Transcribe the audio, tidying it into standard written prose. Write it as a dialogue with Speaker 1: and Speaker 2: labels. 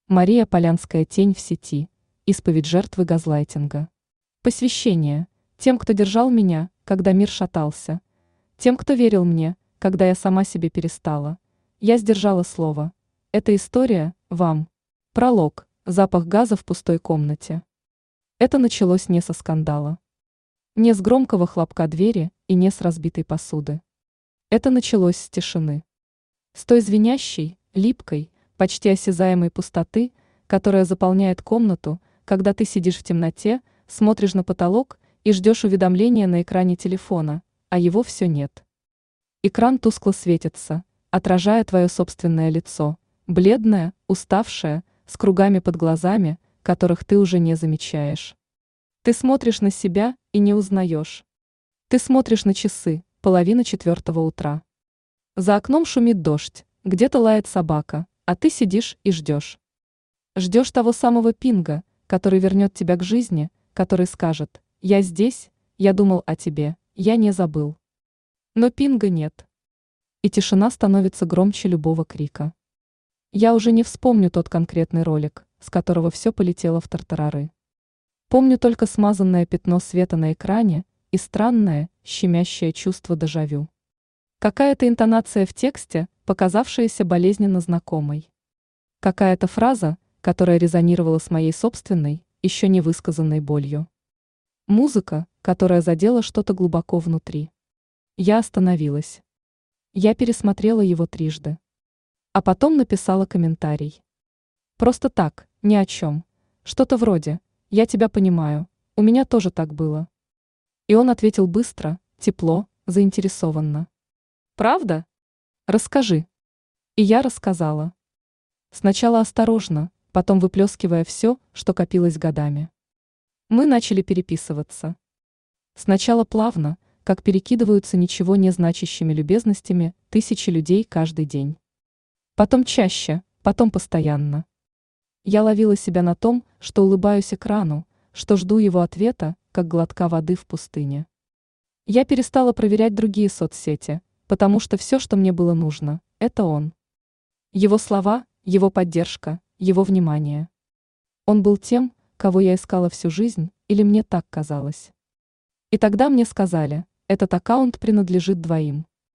Speaker 1: Мария Полянская «Тень в сети». Исповедь жертвы газлайтинга. Посвящение тем, кто держал меня, когда мир шатался, тем, кто верил мне, когда я сама себе перестала. Я сдержала слово. Эта история вам. Пролог. Запах газа в пустой комнате. Это началось не со скандала. Не с громкого хлопка двери и не с разбитой посуды. Это началось с тишины. С той звенящей, липкой, почти осязаемой пустоты, которая заполняет комнату, когда ты сидишь в темноте, смотришь на потолок и ждешь уведомления на экране телефона, а его все нет. Экран тускло светится, отражая твое собственное лицо, бледное, уставшее, с кругами под глазами, которых ты уже не замечаешь. Ты смотришь на себя и не узнаешь. Ты смотришь на часы, 3:30 утра. За окном шумит дождь, где-то лает собака, а ты сидишь и ждешь. Ждешь того самого пинга, который вернет тебя к жизни, который скажет: «Я здесь, я думал о тебе, я не забыл». Но пинга нет. И тишина становится громче любого крика. Я уже не вспомню тот конкретный ролик, с которого все полетело в тартарары. Помню только смазанное пятно света на экране и странное, щемящее чувство дежавю. Какая-то интонация в тексте, показавшаяся болезненно знакомой. Какая-то фраза, которая резонировала с моей собственной, еще не высказанной болью. Музыка, которая задела что-то глубоко внутри. Я остановилась. Я пересмотрела его трижды. А потом написала комментарий. Просто так, ни о чем. Что-то вроде: «Я тебя понимаю, у меня тоже так было». И он ответил быстро, тепло, заинтересованно. «Правда? Расскажи». И я рассказала. Сначала осторожно, потом выплескивая все, что копилось годами. Мы начали переписываться. Сначала плавно, как перекидываются ничего не значащими любезностями тысячи людей каждый день. Потом чаще, потом постоянно. Я ловила себя на том, что улыбаюсь экрану, что жду его ответа, как глотка воды в пустыне. Я перестала проверять другие соцсети, потому что все, что мне было нужно, это он. Его слова, его поддержка, его внимание. Он был тем, кого я искала всю жизнь, или мне так казалось. И тогда мне сказали: этот аккаунт принадлежит двоим.